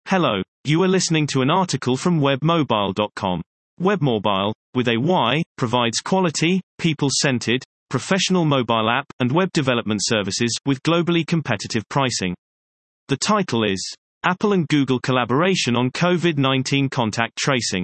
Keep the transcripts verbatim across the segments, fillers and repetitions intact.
Hello, you are listening to an article from webmobile dot com. Webmobile, with a Y, provides quality, people-centered, professional mobile app and web development services with globally competitive pricing. The title is Apple and Google Collaboration on COVID nineteen Contact Tracing.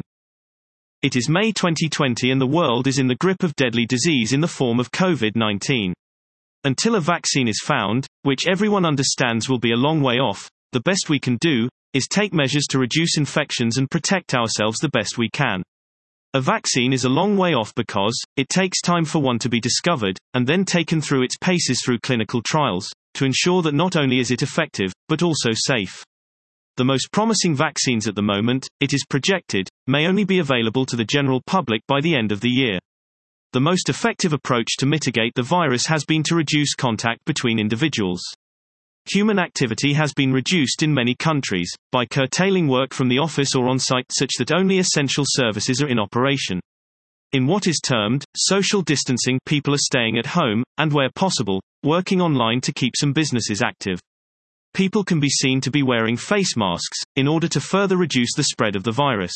It is May twenty twenty and the world is in the grip of deadly disease in the form of COVID nineteen. Until a vaccine is found, which everyone understands will be a long way off, the best we can do is take measures to reduce infections and protect ourselves the best we can. A vaccine is a long way off because it takes time for one to be discovered, and then taken through its paces through clinical trials, to ensure that not only is it effective, but also safe. The most promising vaccines at the moment, it is projected, may only be available to the general public by the end of the year. The most effective approach to mitigate the virus has been to reduce contact between individuals. Human activity has been reduced in many countries, by curtailing work from the office or on-site such that only essential services are in operation. In what is termed social distancing, people are staying at home, and where possible, working online to keep some businesses active. People can be seen to be wearing face masks, in order to further reduce the spread of the virus.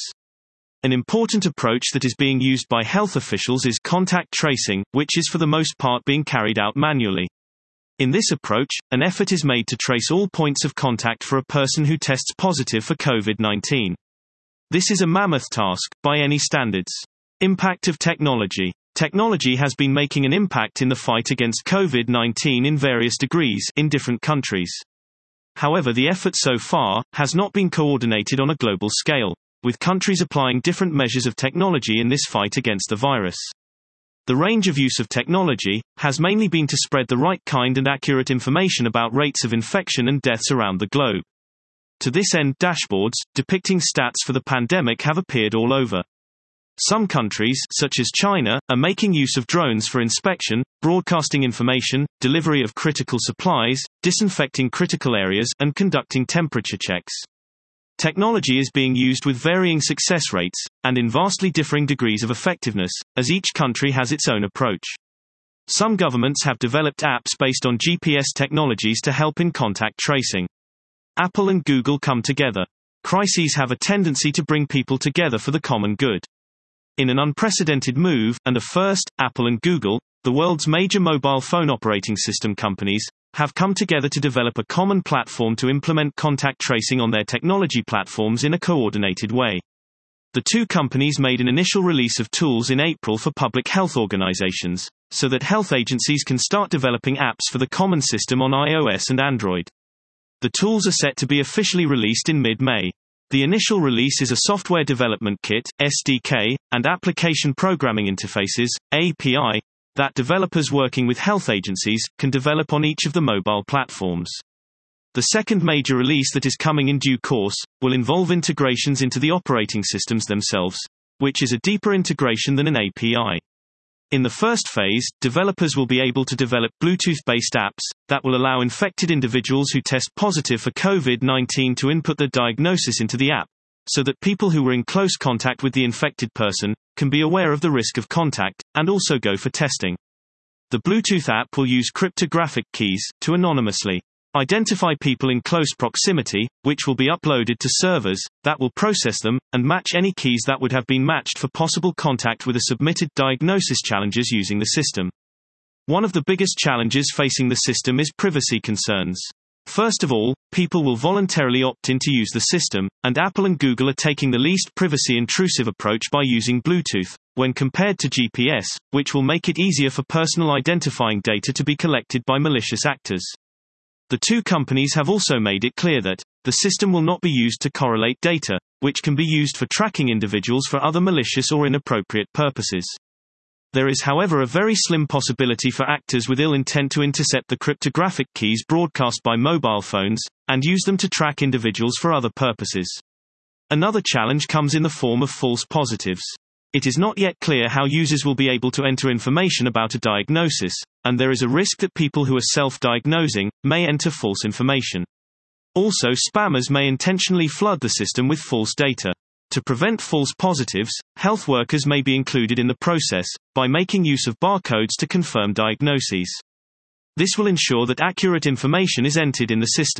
An important approach that is being used by health officials is contact tracing, which is for the most part being carried out manually. In this approach, an effort is made to trace all points of contact for a person who tests positive for COVID nineteen. This is a mammoth task, by any standards. Impact of technology. Technology has been making an impact in the fight against COVID nineteen in various degrees, in different countries. However, the effort so far has not been coordinated on a global scale, with countries applying different measures of technology in this fight against the virus. The range of use of technology has mainly been to spread the right kind and accurate information about rates of infection and deaths around the globe. To this end, dashboards depicting stats for the pandemic have appeared all over. Some countries, such as China, are making use of drones for inspection, broadcasting information, delivery of critical supplies, disinfecting critical areas, and conducting temperature checks. Technology is being used with varying success rates, and in vastly differing degrees of effectiveness, as each country has its own approach. Some governments have developed apps based on G P S technologies to help in contact tracing. Apple and Google come together. Crises have a tendency to bring people together for the common good. In an unprecedented move, and a first, Apple and Google, the world's major mobile phone operating system companies, have come together to develop a common platform to implement contact tracing on their technology platforms in a coordinated way. The two companies made an initial release of tools in April for public health organizations, so that health agencies can start developing apps for the common system on iOS and Android. The tools are set to be officially released in mid-May. The initial release is a software development kit, S D K, and application programming interfaces, A P I, that developers working with health agencies can develop on each of the mobile platforms. The second major release that is coming in due course will involve integrations into the operating systems themselves, which is a deeper integration than an A P I. In the first phase, developers will be able to develop Bluetooth-based apps that will allow infected individuals who test positive for COVID nineteen to input their diagnosis into the app, so that people who were in close contact with the infected person can be aware of the risk of contact, and also go for testing. The Bluetooth app will use cryptographic keys to anonymously identify people in close proximity, which will be uploaded to servers that will process them, and match any keys that would have been matched for possible contact with a submitted diagnosis challenges using the system. One of the biggest challenges facing the system is privacy concerns. First of all, people will voluntarily opt in to use the system, and Apple and Google are taking the least privacy-intrusive approach by using Bluetooth, when compared to G P S, which will make it easier for personal identifying data to be collected by malicious actors. The two companies have also made it clear that the system will not be used to correlate data, which can be used for tracking individuals for other malicious or inappropriate purposes. There is, however, a very slim possibility for actors with ill intent to intercept the cryptographic keys broadcast by mobile phones, and use them to track individuals for other purposes. Another challenge comes in the form of false positives. It is not yet clear how users will be able to enter information about a diagnosis, and there is a risk that people who are self-diagnosing may enter false information. Also, spammers may intentionally flood the system with false data. To prevent false positives, health workers may be included in the process, by making use of barcodes to confirm diagnoses. This will ensure that accurate information is entered in the system.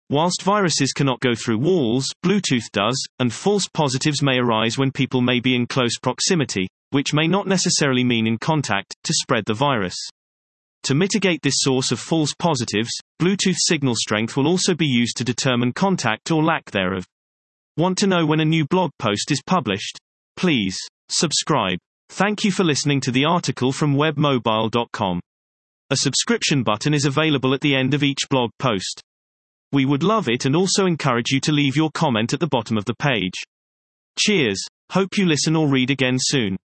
Whilst viruses cannot go through walls, Bluetooth does, and false positives may arise when people may be in close proximity, which may not necessarily mean in contact, to spread the virus. To mitigate this source of false positives, Bluetooth signal strength will also be used to determine contact or lack thereof. Want to know when a new blog post is published? Please subscribe. Thank you for listening to the article from web mobile dot com. A subscription button is available at the end of each blog post. We would love it and also encourage you to leave your comment at the bottom of the page. Cheers. Hope you listen or read again soon.